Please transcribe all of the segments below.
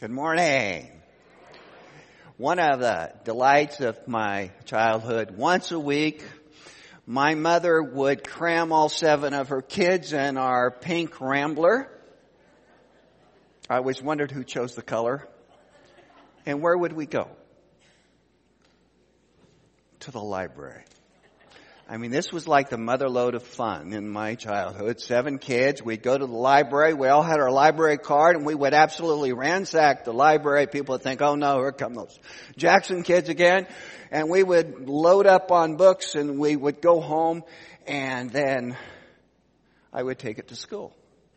Good morning. One of the delights of my childhood, once a week, my mother would cram all 7 of her kids in our pink Rambler. I always wondered who chose the color. And where would we go? To the library. I mean, this was like the mother lode of fun in my childhood. 7 kids. We'd go to the library. We all had our library card, and we would absolutely ransack the library. People would think, oh no, here come those Jackson kids again. And we would load up on books, and we would go home, and then I would take it to school.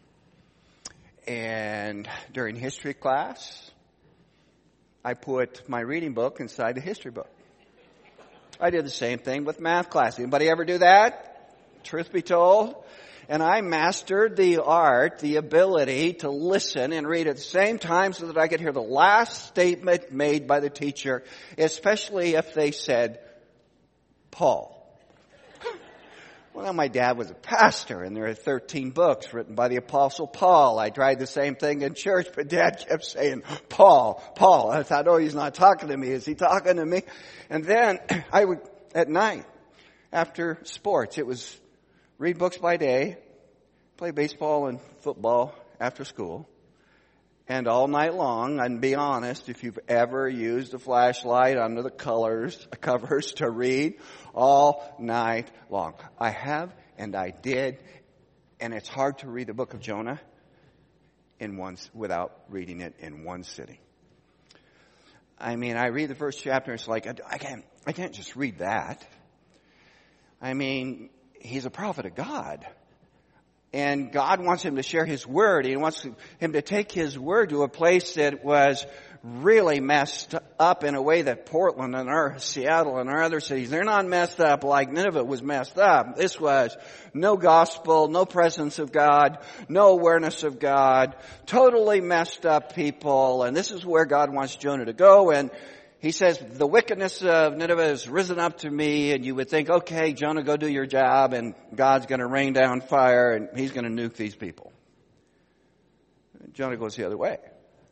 And during history class, I put my reading book inside the history book. I did the same thing with math class. Anybody ever do that? Truth be told. And I mastered the art, the ability to listen and read at the same time so that I could hear the last statement made by the teacher, especially if they said, Paul. Well, my dad was a pastor, and there are 13 books written by the Apostle Paul. I tried the same thing in church, but Dad kept saying, Paul. I thought, oh, he's not talking to me. Is he talking to me? And then I would, at night, after sports, it was read books by day, play baseball and football after school, and all night long, and be honest, if you've ever used a flashlight under the covers to read all night long. I have, and I did, and it's hard to read the book of Jonah without reading it in one sitting. I mean, I read the first chapter, and it's like, I can't just read that. I mean, he's a prophet of God. And God wants him to share His Word. He wants him to take His Word to a place that was really messed up in a way that Portland and Seattle and our other cities, they're not messed up like Nineveh was messed up. This was no gospel, no presence of God, no awareness of God, totally messed up people. And this is where God wants Jonah to go. And he says, the wickedness of Nineveh has risen up to me. And you would think, okay, Jonah, go do your job, and God's going to rain down fire, and He's going to nuke these people. Jonah goes the other way.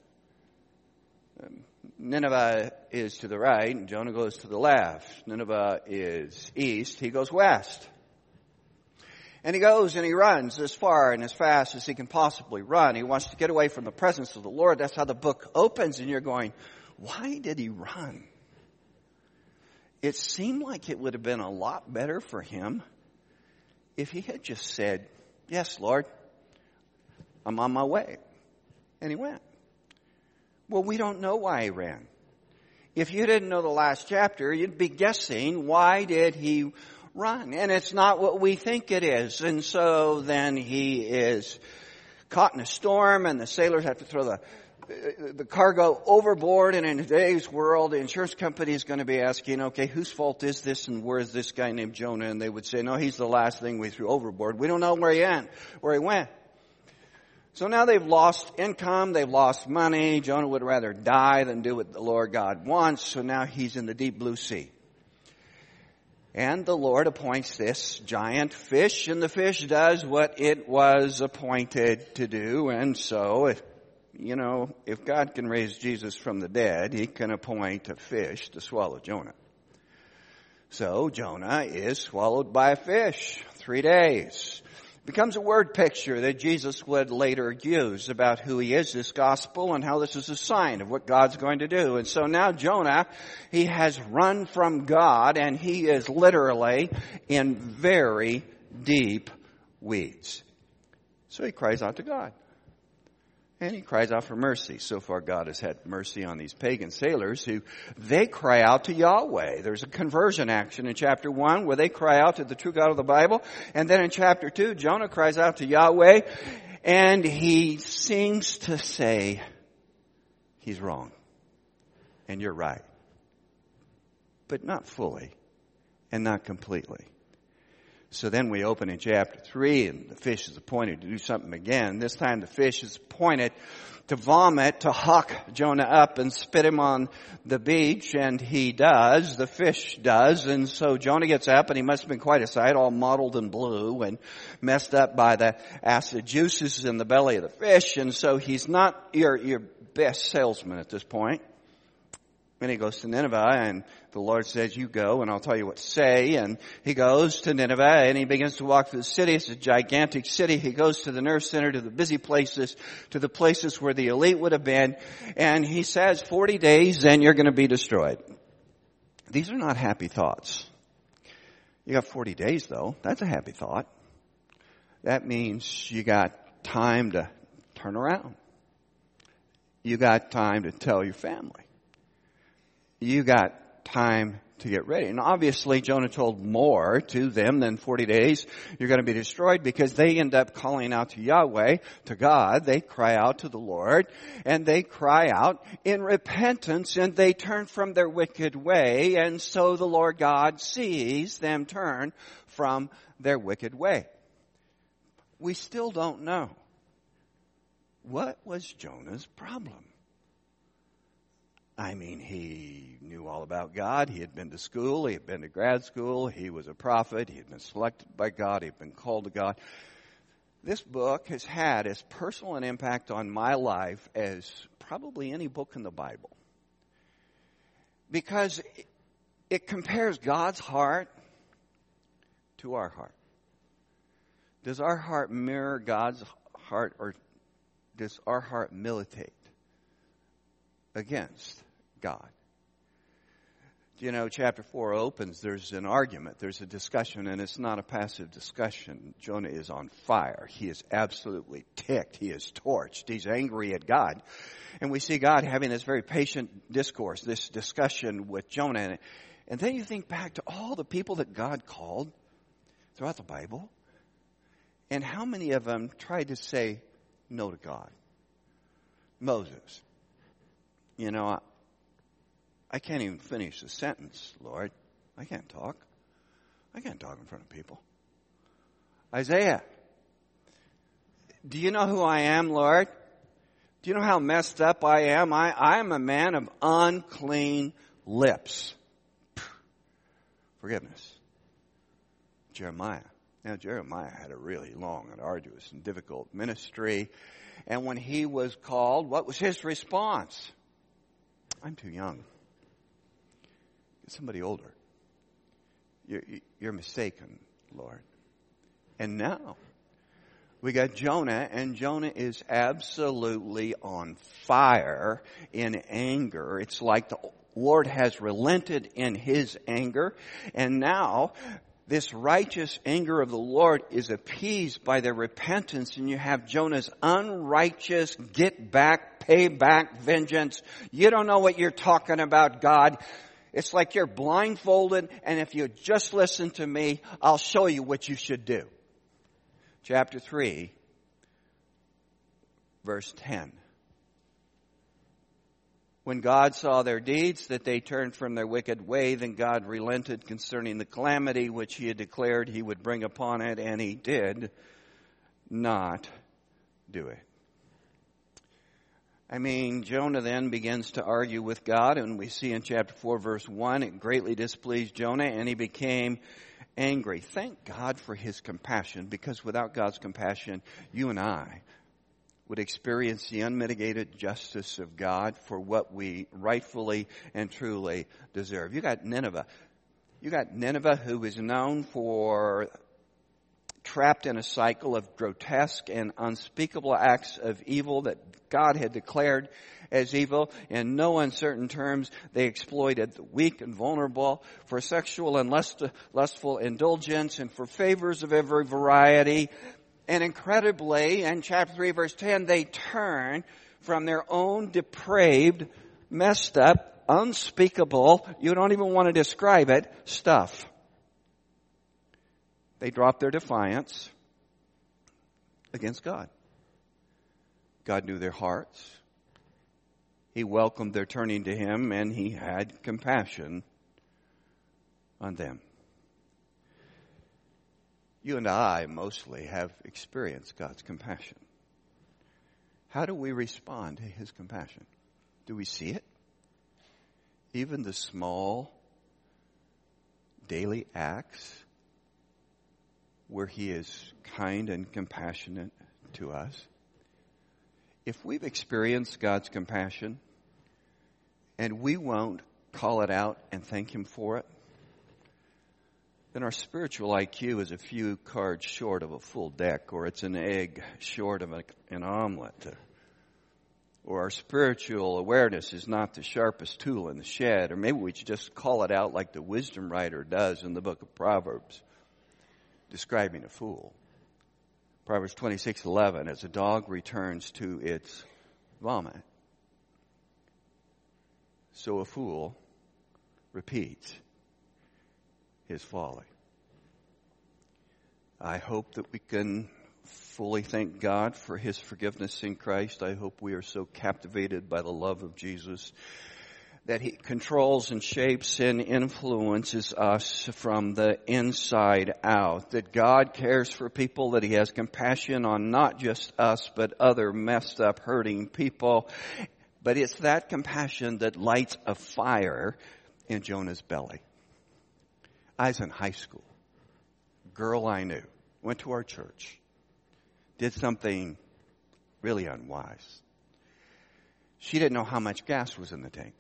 Nineveh is to the right, and Jonah goes to the left. Nineveh is east, he goes west. And he goes and he runs as far and as fast as he can possibly run. He wants to get away from the presence of the Lord. That's how the book opens, and you're going, why did he run? It seemed like it would have been a lot better for him if he had just said, yes, Lord, I'm on my way. And he went. Well, we don't know why he ran. If you didn't know the last chapter, you'd be guessing, why did he run? And it's not what we think it is. And so then he is caught in a storm, and the sailors have to throw the cargo overboard. And in today's world, the insurance company is going to be asking, okay, whose fault is this, and where is this guy named Jonah? And they would say, no, he's the last thing we threw overboard. We don't know where he went. So now they've lost income, they've lost money. Jonah would rather die than do what the Lord God wants. So now he's in the deep blue sea. And the Lord appoints this giant fish, and the fish does what it was appointed to do. And so, if God can raise Jesus from the dead, He can appoint a fish to swallow Jonah. So Jonah is swallowed by a fish. 3 days. Becomes a word picture that Jesus would later use about who He is, this gospel, and how this is a sign of what God's going to do. And so now Jonah, he has run from God, and he is literally in very deep weeds. So he cries out to God. And he cries out for mercy. So far, God has had mercy on these pagan sailors they cry out to Yahweh. There's a conversion action in chapter 1 where they cry out to the true God of the Bible. And then in chapter 2, Jonah cries out to Yahweh, and he seems to say, he's wrong. And you're right. But not fully and not completely. So then we open in chapter 3, and the fish is appointed to do something again. This time the fish is appointed to vomit, to huck Jonah up and spit him on the beach, and he does, the fish does, and so Jonah gets up, and he must have been quite a sight, all mottled and blue, and messed up by the acid juices in the belly of the fish, and so he's not your best salesman at this point. And he goes to Nineveh, and the Lord says, you go, and I'll tell you what to say. And he goes to Nineveh, and he begins to walk through the city. It's a gigantic city. He goes to the nerve center, to the busy places, to the places where the elite would have been. And he says, 40 days, and you're going to be destroyed. These are not happy thoughts. You got 40 days, though. That's a happy thought. That means you got time to turn around. You got time to tell your family. You got time to get ready. And obviously Jonah told more to them than 40 days. You're going to be destroyed, because they end up calling out to Yahweh, to God. They cry out to the Lord, and they cry out in repentance, and they turn from their wicked way. And so the Lord God sees them turn from their wicked way. We still don't know. What was Jonah's problem? I mean, he knew all about God. He had been to school. He had been to grad school. He was a prophet. He had been selected by God. He had been called to God. This book has had as personal an impact on my life as probably any book in the Bible, because it compares God's heart to our heart. Does our heart mirror God's heart, or does our heart militate against God? You know, chapter 4 opens, there's an argument, there's a discussion, and it's not a passive discussion. Jonah is on fire. He is absolutely ticked. He is torched. He's angry at God. And we see God having this very patient discourse, this discussion with Jonah. And then you think back to all the people that God called throughout the Bible, and how many of them tried to say no to God? Moses. You know, I can't even finish the sentence, Lord. I can't talk. I can't talk in front of people. Isaiah. Do you know who I am, Lord? Do you know how messed up I am? I am a man of unclean lips. Forgiveness. Jeremiah. Now, Jeremiah had a really long and arduous and difficult ministry. And when he was called, what was his response? I'm too young. Get somebody older. You're mistaken, Lord. And now we got Jonah, and Jonah is absolutely on fire in anger. It's like the Lord has relented in his anger, and now this righteous anger of the Lord is appeased by their repentance, and you have Jonah's unrighteous get back, pay back vengeance. You don't know what you're talking about, God. It's like you're blindfolded, and if you just listen to me, I'll show you what you should do. Chapter 3, verse 10. When God saw their deeds, that they turned from their wicked way, then God relented concerning the calamity which he had declared he would bring upon it, and he did not do it. I mean, Jonah then begins to argue with God, and we see in chapter 4, verse 1, it greatly displeased Jonah, and he became angry. Thank God for his compassion, because without God's compassion, you and I would experience the unmitigated justice of God for what we rightfully and truly deserve. You got Nineveh. You got Nineveh, who is known for trapped in a cycle of grotesque and unspeakable acts of evil that God had declared as evil. In no uncertain terms, they exploited the weak and vulnerable for sexual and lustful indulgence and for favors of every variety. And incredibly, in chapter 3, verse 10, they turn from their own depraved, messed up, unspeakable, you don't even want to describe it, stuff. They drop their defiance against God. God knew their hearts. He welcomed their turning to him, and he had compassion on them. You and I mostly have experienced God's compassion. How do we respond to His compassion? Do we see it? Even the small daily acts where He is kind and compassionate to us. If we've experienced God's compassion and we won't call it out and thank Him for it, then our spiritual IQ is a few cards short of a full deck, or it's an egg short of an omelet. Or our spiritual awareness is not the sharpest tool in the shed. Or maybe we should just call it out like the wisdom writer does in the book of Proverbs, describing a fool. Proverbs 26:11, as a dog returns to its vomit, so a fool repeats his folly. I hope that we can fully thank God for His forgiveness in Christ. I hope we are so captivated by the love of Jesus that He controls and shapes and influences us from the inside out. That God cares for people, that He has compassion on not just us, but other messed up, hurting people. But it's that compassion that lights a fire in Jonah's belly. I was in high school. Girl I knew. Went to our church. Did something really unwise. She didn't know how much gas was in the tank.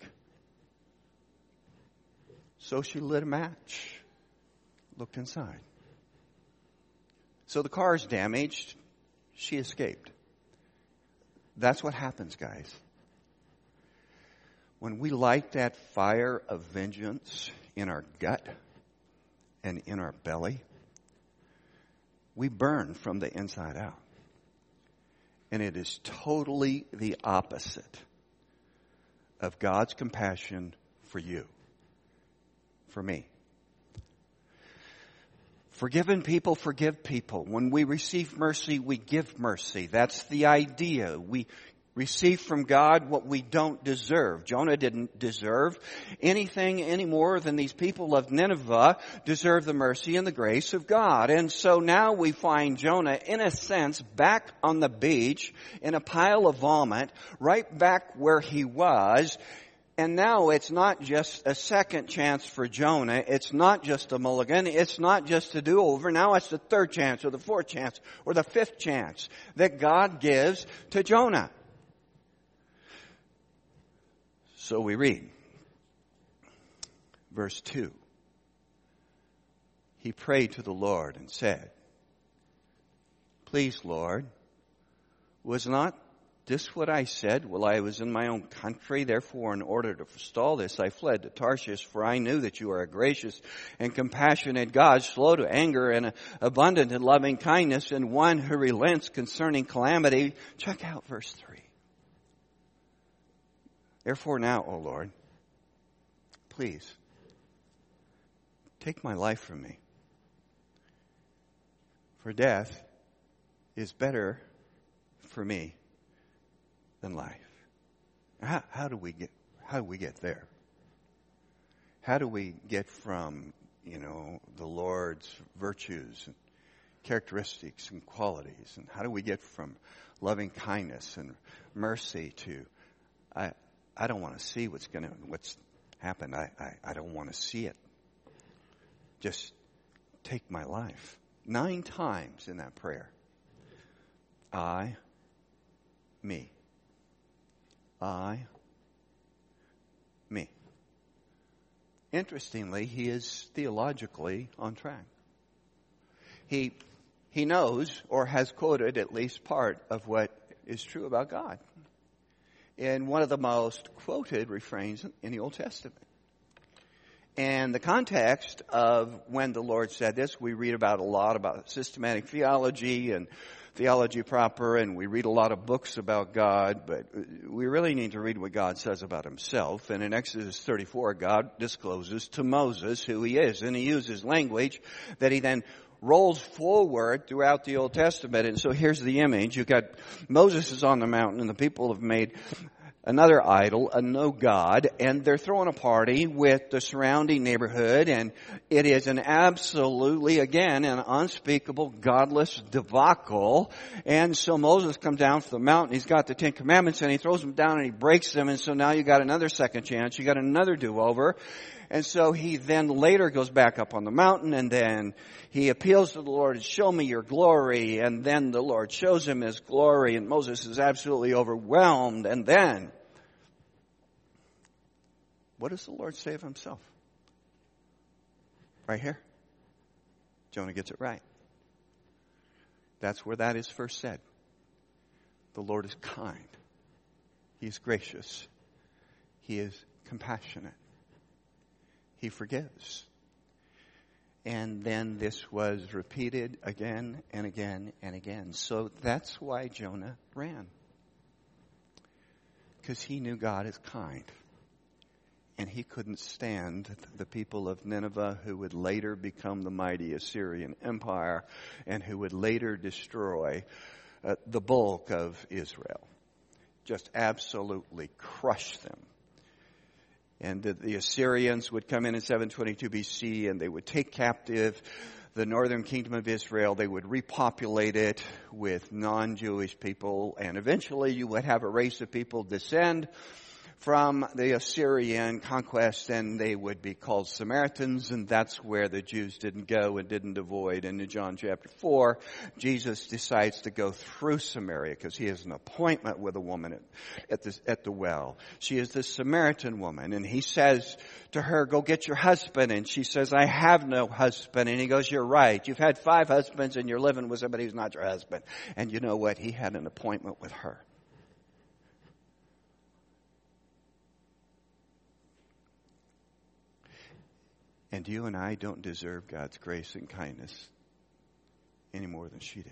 So she lit a match. Looked inside. So the car's damaged. She escaped. That's what happens, guys. When we light that fire of vengeance in our gut and in our belly, we burn from the inside out. And it is totally the opposite of God's compassion for you, for me. Forgiven people forgive people. When we receive mercy, we give mercy. That's the idea. We receive from God what we don't deserve. Jonah didn't deserve anything any more than these people of Nineveh deserve the mercy and the grace of God. And so now we find Jonah, in a sense, back on the beach in a pile of vomit, right back where he was. And now it's not just a second chance for Jonah. It's not just a mulligan. It's not just a do-over. Now it's the third chance or the fourth chance or the fifth chance that God gives to Jonah. So we read, verse 2. He prayed to the Lord and said, "Please, Lord, was not this what I said while I was in my own country? Therefore, in order to forestall this, I fled to Tarshish, for I knew that you are a gracious and compassionate God, slow to anger and abundant in loving kindness, and one who relents concerning calamity." Check out verse 3. "Therefore now, O Lord, please, take my life from me. For death is better for me than life." How do we get there? How do we get from, the Lord's virtues and characteristics and qualities? And how do we get from loving kindness and mercy to, I don't want to see what's happened. I don't want to see it. Just take my life. 9 times in that prayer. I, me. I, me. Interestingly, he is theologically on track. He knows or has quoted at least part of what is true about God in one of the most quoted refrains in the Old Testament. And the context of when the Lord said this, we read about a lot about systematic theology and theology proper, and we read a lot of books about God, but we really need to read what God says about Himself. And in Exodus 34, God discloses to Moses who He is, and He uses language that He then rolls forward throughout the Old Testament. And so here's the image. You've got Moses is on the mountain, and the people have made another idol, a no god, and they're throwing a party with the surrounding neighborhood, and it is an absolutely, again, an unspeakable, godless debacle. And so Moses comes down from the mountain, he's got the Ten Commandments, and he throws them down and he breaks them, and so now you got another second chance, you got another do-over. And so he then later goes back up on the mountain, and then he appeals to the Lord, show me your glory. And then the Lord shows him his glory, and Moses is absolutely overwhelmed. And then, what does the Lord say of himself? Right here. Jonah gets it right. That's where that is first said. The Lord is kind. He is gracious. He is compassionate. He forgives. And then this was repeated again and again and again. So that's why Jonah ran. Because he knew God is kind. And he couldn't stand the people of Nineveh, who would later become the mighty Assyrian Empire and who would later destroy the bulk of Israel. Just absolutely crush them. And the Assyrians would come in 722 BC, and they would take captive the northern kingdom of Israel. They would repopulate it with non-Jewish people, and eventually you would have a race of people descend from the Assyrian conquest, and they would be called Samaritans, and that's where the Jews didn't go and didn't avoid. And in John chapter 4, Jesus decides to go through Samaria because he has an appointment with a woman at the well. She is the Samaritan woman, and he says to her, go get your husband. And she says, I have no husband. And he goes, you're right. You've had 5 husbands, and you're living with somebody who's not your husband. And you know what? He had an appointment with her. And you and I don't deserve God's grace and kindness any more than she did.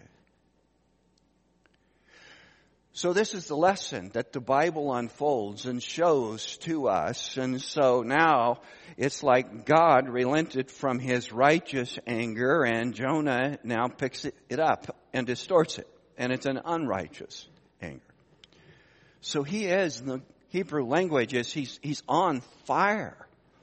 So this is the lesson that the Bible unfolds and shows to us. And so now it's like God relented from his righteous anger, and Jonah now picks it up and distorts it. And it's an unrighteous anger. So he is, in the Hebrew language, he's on fire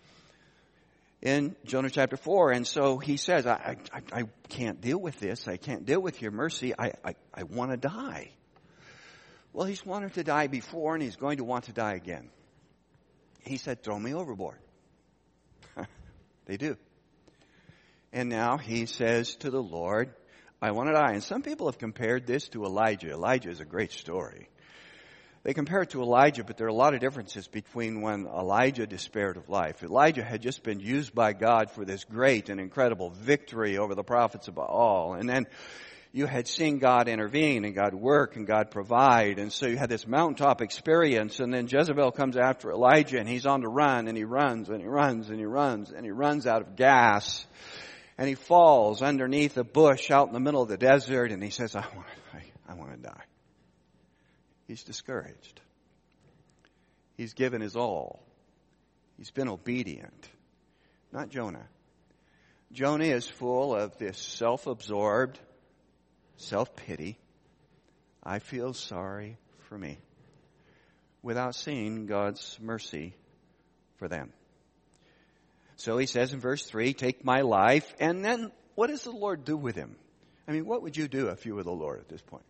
in Jonah chapter 4. And so he says, I can't deal with this. I can't deal with your mercy. I want to die. Well, he's wanted to die before, and he's going to want to die again. He said, throw me overboard. They do. And now he says to the Lord, I want to die. And some people have compared this to Elijah. Elijah is a great story. They compare it to Elijah, but there are a lot of differences between when Elijah despaired of life. Elijah had just been used by God for this great and incredible victory over the prophets of Baal. And then you had seen God intervene and God work and God provide. And so you had this mountaintop experience. And then Jezebel comes after Elijah, and he's on the run, and he runs and he runs and he runs and he runs out of gas. And he falls underneath a bush out in the middle of the desert, and he says, I want to die. He's discouraged. He's given his all. He's been obedient. Not Jonah. Jonah is full of this self-absorbed self-pity. I feel sorry for me, without seeing God's mercy for them. So he says in verse 3, take my life. And then what does the Lord do with him? I mean, what would you do if you were the Lord at this point?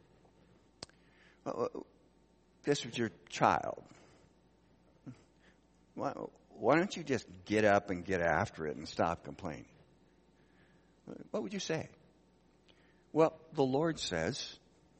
This was your child. Why don't you just get up and get after it and stop complaining? What would you say? Well, the Lord says,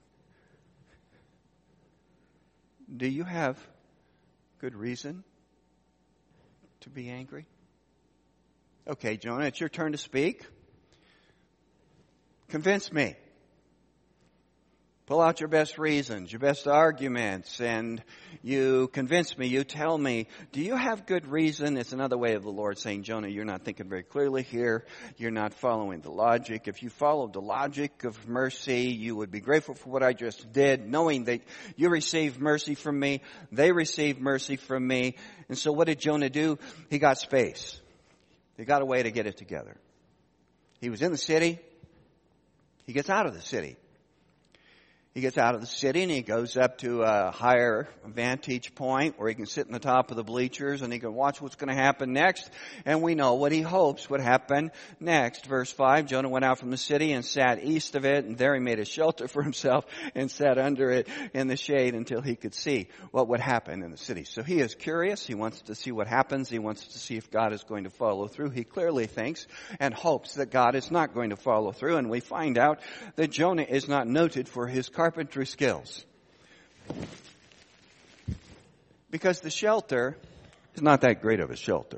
do you have good reason to be angry? Okay, Jonah, it's your turn to speak. Convince me. Pull out your best reasons, your best arguments, and you convince me, you tell me, do you have good reason? It's another way of the Lord saying, Jonah, you're not thinking very clearly here. You're not following the logic. If you followed the logic of mercy, you would be grateful for what I just did, knowing that you received mercy from me. They received mercy from me. And so what did Jonah do? He got space. He got a way to get it together. He was in the city. He gets out of the city. He gets out of the city and he goes up to a higher vantage point where he can sit in the top of the bleachers and he can watch what's going to happen next. And we know what he hopes would happen next. Verse 5, Jonah went out from the city and sat east of it, and there he made a shelter for himself and sat under it in the shade until he could see what would happen in the city. So he is curious. He wants to see what happens. He wants to see if God is going to follow through. He clearly thinks and hopes that God is not going to follow through. And we find out that Jonah is not noted for his carpentry skills, because the shelter is not that great of a shelter.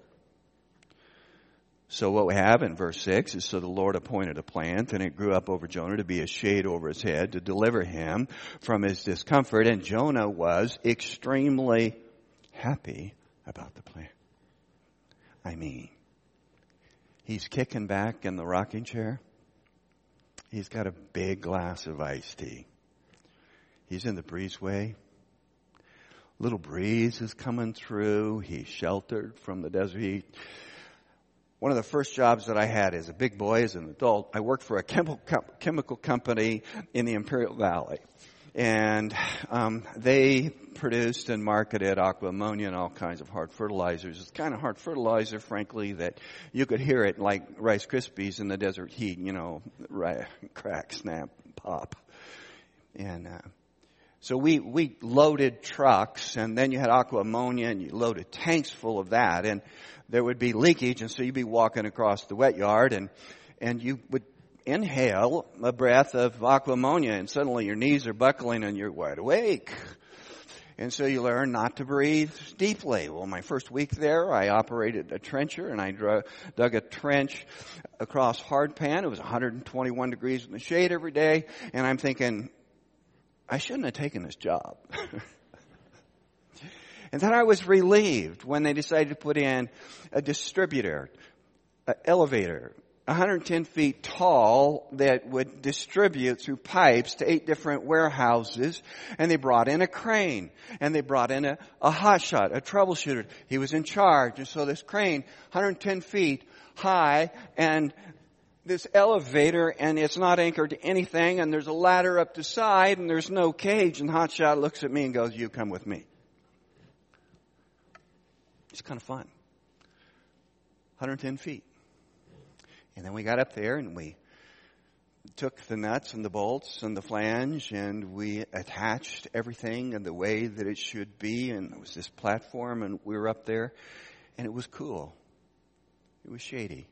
So what we have in verse 6 is, so the Lord appointed a plant, and it grew up over Jonah to be a shade over his head, to deliver him from his discomfort. And Jonah was extremely happy about the plant. I mean, he's kicking back in the rocking chair. He's got a big glass of iced tea. He's in the breezeway. Little breeze is coming through. He's sheltered from the desert heat. One of the first jobs that I had as a big boy, as an adult, I worked for a chemical company in the Imperial Valley. And they produced and marketed aqua ammonia and all kinds of hard fertilizers. It's kind of hard fertilizer, frankly, that you could hear it like Rice Krispies in the desert heat, crack, snap, pop. And so we loaded trucks, and then you had aqua ammonia, and you loaded tanks full of that, and there would be leakage, and so you'd be walking across the wet yard, and you would inhale a breath of aqua ammonia, and suddenly your knees are buckling and you're wide awake. And so you learn not to breathe deeply. Well, my first week there, I operated a trencher, and I dug a trench across hardpan. It was 121 degrees in the shade every day, and I'm thinking, I shouldn't have taken this job. And then I was relieved when they decided to put in a distributor, an elevator, 110 feet tall, that would distribute through pipes to 8 different warehouses. And they brought in a crane, and they brought in a hotshot, a troubleshooter. He was in charge. And so this crane, 110 feet high, and this elevator, and it's not anchored to anything, and there's a ladder up the side, and there's no cage. And hotshot looks at me and goes, "You come with me." It's kind of fun. 110 feet. And then we got up there and we took the nuts and the bolts and the flange and we attached everything in the way that it should be. And there was this platform and we were up there and it was cool. It was shady.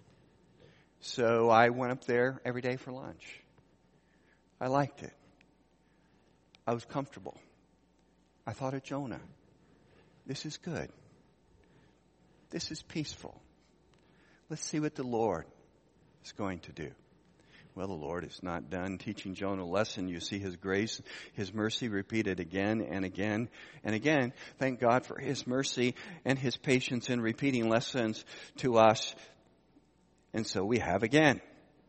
So I went up there every day for lunch. I liked it. I was comfortable. I thought of Jonah. This is good. This is peaceful. Let's see what the Lord is going to do. Well, the Lord is not done teaching Jonah a lesson. You see his grace, his mercy repeated again and again and again. Thank God for his mercy and his patience in repeating lessons to us. And so we have again.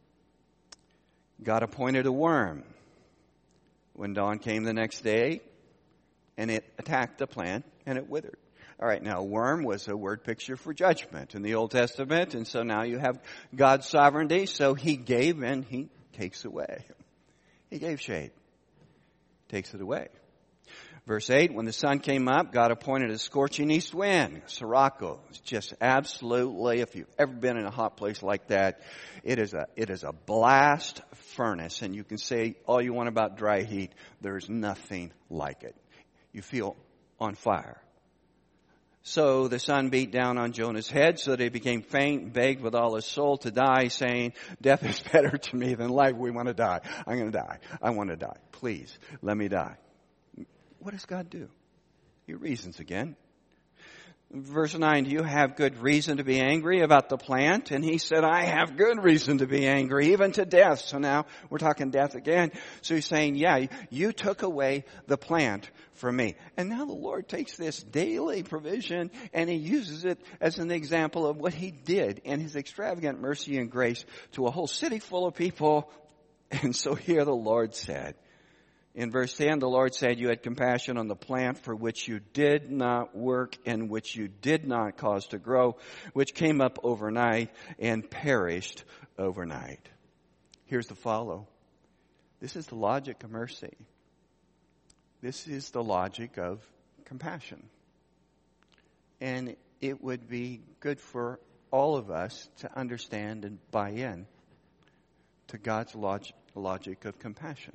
God appointed a worm when dawn came the next day, and it attacked the plant and it withered. All right, now worm was a word picture for judgment in the Old Testament, and so now you have God's sovereignty, so he gave and he takes away. He gave shade, takes it away. Verse 8, when the sun came up, God appointed a scorching east wind, Sirocco. It's just absolutely, if you've ever been in a hot place like that, it is a blast furnace, and you can say all you want about dry heat. There's nothing like it. You feel on fire. So the sun beat down on Jonah's head so that he became faint and begged with all his soul to die, saying, "Death is better to me than life." We want to die. I'm going to die. I want to die. Please, let me die. What does God do? He reasons again. Verse 9, do you have good reason to be angry about the plant? And he said, I have good reason to be angry, even to death. So now we're talking death again. So he's saying, yeah, you took away the plant from me. And now the Lord takes this daily provision and he uses it as an example of what he did in his extravagant mercy and grace to a whole city full of people. And so here the Lord said, in verse 10, the Lord said, you had compassion on the plant for which you did not work and which you did not cause to grow, which came up overnight and perished overnight. Here's the follow. This is the logic of mercy. This is the logic of compassion. And it would be good for all of us to understand and buy in to God's logic of compassion,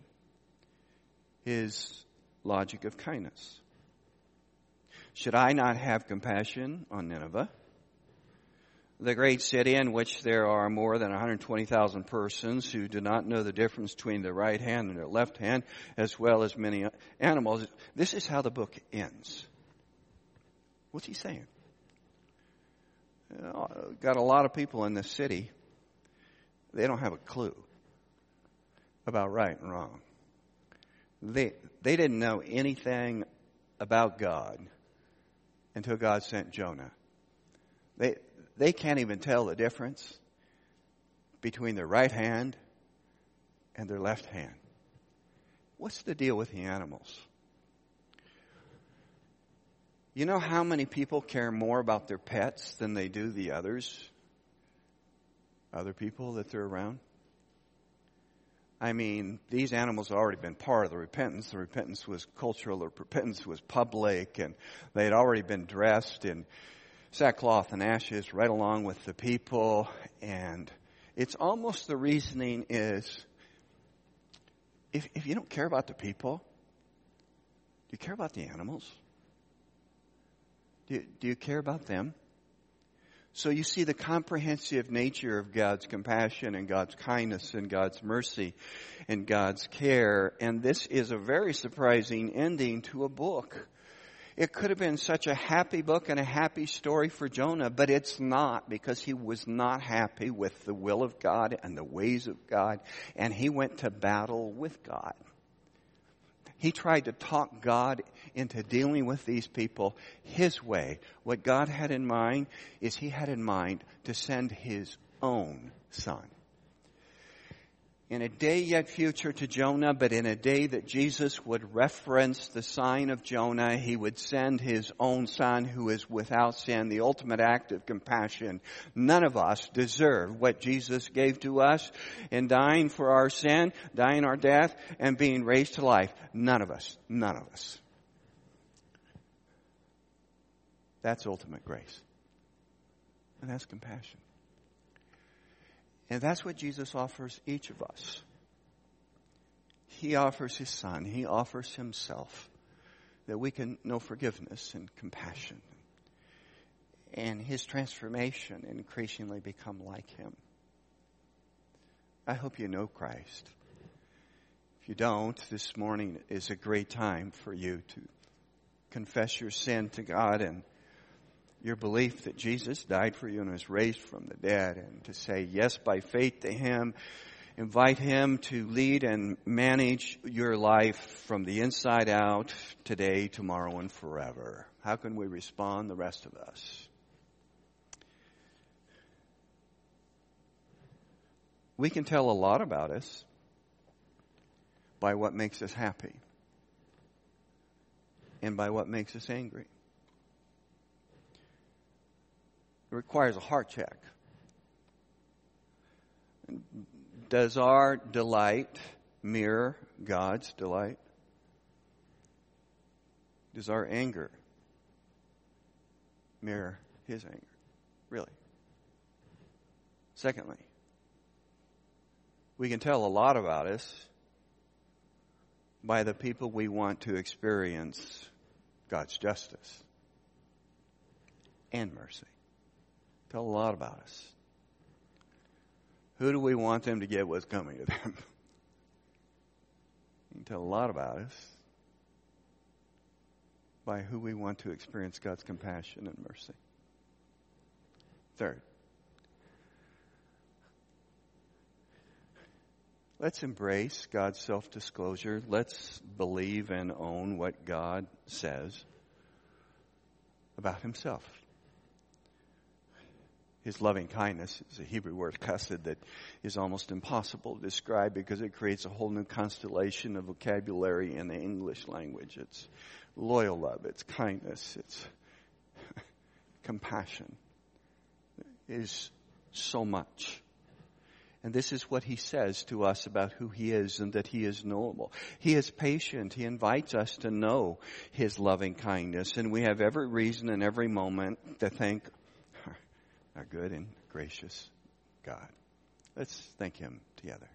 His logic of kindness. Should I not have compassion on Nineveh, the great city in which there are more than 120,000 persons who do not know the difference between their right hand and their left hand, as well as many animals? This is how the book ends. What's he saying? Got a lot of people in this city. They don't have a clue about right and wrong. They didn't know anything about God until God sent Jonah. They can't even tell the difference between their right hand and their left hand. What's the deal with the animals? You know how many people care more about their pets than they do the other people that they're around? I mean, these animals have already been part of the repentance. The repentance was cultural, the repentance was public, and they had already been dressed in sackcloth and ashes right along with the people. And it's almost the reasoning is, if you don't care about the people, do you care about the animals? Do you care about them? So you see the comprehensive nature of God's compassion and God's kindness and God's mercy and God's care. And this is a very surprising ending to a book. It could have been such a happy book and a happy story for Jonah, but it's not, because he was not happy with the will of God and the ways of God, and he went to battle with God. He tried to talk God into dealing with these people his way. What God had in mind is he had in mind to send his own son. In a day yet future to Jonah, but in a day that Jesus would reference the sign of Jonah, he would send his own son who is without sin, the ultimate act of compassion. None of us deserve what Jesus gave to us in dying for our sin, dying our death, and being raised to life. None of us. None of us. That's ultimate grace. And that's compassion. And that's what Jesus offers each of us. He offers his son. He offers himself, that we can know forgiveness and compassion, and his transformation increasingly become like him. I hope you know Christ. If you don't, this morning is a great time for you to confess your sin to God and your belief that Jesus died for you and was raised from the dead, and to say yes by faith to him. Invite him to lead and manage your life from the inside out, today, tomorrow, and forever. How can we respond, the rest of us? We can tell a lot about us by what makes us happy and by what makes us angry. It requires a heart check. Does our delight mirror God's delight? Does our anger mirror his anger? Really? Secondly, we can tell a lot about us by the people we want to experience God's justice and mercy. Tell a lot about us. Who do we want them to get what's coming to them? You can tell a lot about us by who we want to experience God's compassion and mercy. Third, let's embrace God's self-disclosure. Let's believe and own what God says about himself. His loving kindness is a Hebrew word, chesed, that is almost impossible to describe because it creates a whole new constellation of vocabulary in the English language. It's loyal love, it's kindness, it's compassion. It is so much. And this is what he says to us about who he is and that he is knowable. He is patient. He invites us to know his loving kindness. And we have every reason and every moment to thank our good and gracious God. Let's thank him together.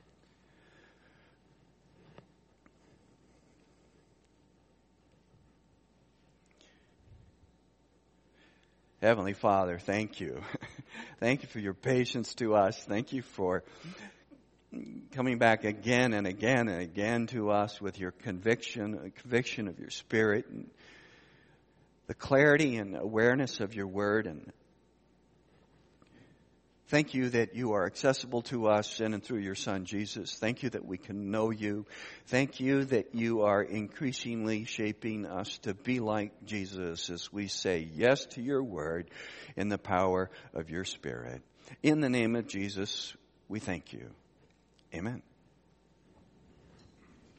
Heavenly Father, thank you. Thank you for your patience to us. Thank you for coming back again and again and again to us with your conviction of your Spirit, and the clarity and awareness of your word. And thank you that you are accessible to us in and through your Son, Jesus. Thank you that we can know you. Thank you that you are increasingly shaping us to be like Jesus as we say yes to your word in the power of your Spirit. In the name of Jesus, we thank you. Amen.